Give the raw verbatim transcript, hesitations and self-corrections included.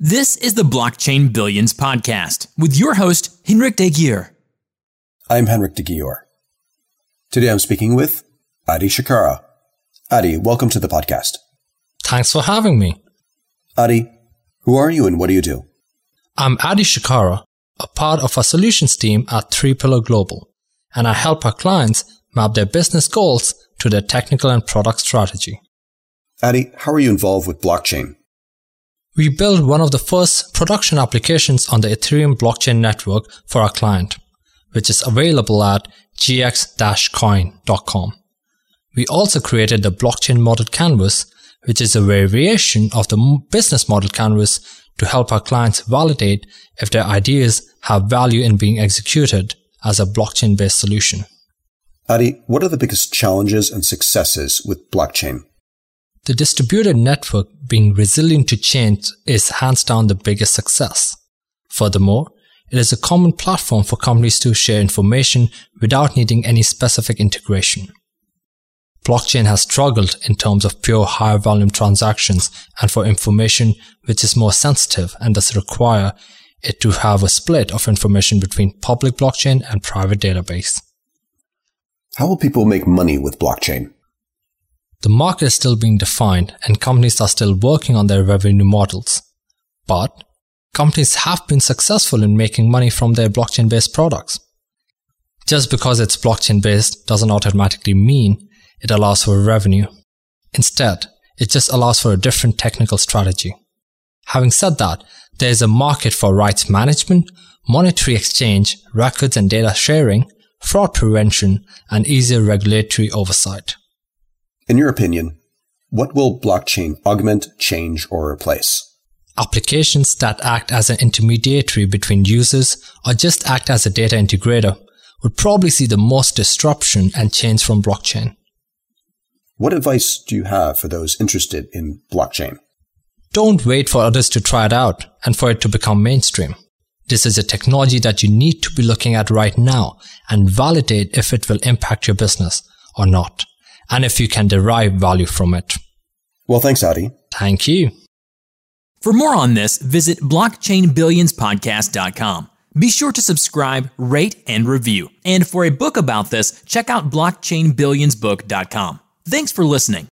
This is the Blockchain Billions podcast with your host, Henrik de Geer. I'm Henrik de Geer. Today I'm speaking with Adi Shankara. Adi, welcome to the podcast. Thanks for having me. Adi, who are you and what do you do? I'm Adi Shankara, a part of our solutions team at Three Pillar Global, and I help our clients map their business goals to their technical and product strategy. Adi, how are you involved with blockchain? We built one of the first production applications on the Ethereum blockchain network for our client, which is available at g x dash coin dot com. We also created the Blockchain Model Canvas, which is a variation of the business model canvas to help our clients validate if their ideas have value in being executed as a blockchain-based solution. Adi, what are the biggest challenges and successes with blockchain? The distributed network being resilient to change is hands down the biggest success. Furthermore, it is a common platform for companies to share information without needing any specific integration. Blockchain has struggled in terms of pure high volume transactions and for information which is more sensitive and thus require it to have a split of information between public blockchain and private database. How will people make money with blockchain? The market is still being defined and companies are still working on their revenue models. But companies have been successful in making money from their blockchain-based products. Just because it's blockchain-based doesn't automatically mean it allows for revenue. Instead, it just allows for a different technical strategy. Having said that, there is a market for rights management, monetary exchange, records and data sharing, fraud prevention, and easier regulatory oversight. In your opinion, what will blockchain augment, change, or replace? Applications that act as an intermediary between users or just act as a data integrator would probably see the most disruption and change from blockchain. What advice do you have for those interested in blockchain? Don't wait for others to try it out and for it to become mainstream. This is a technology that you need to be looking at right now and validate if it will impact your business or not, and if you can derive value from it. Well, thanks, Adi. Thank you. For more on this, visit blockchain billions podcast dot com. Be sure to subscribe, rate, and review. And for a book about this, check out blockchain billions book dot com. Thanks for listening.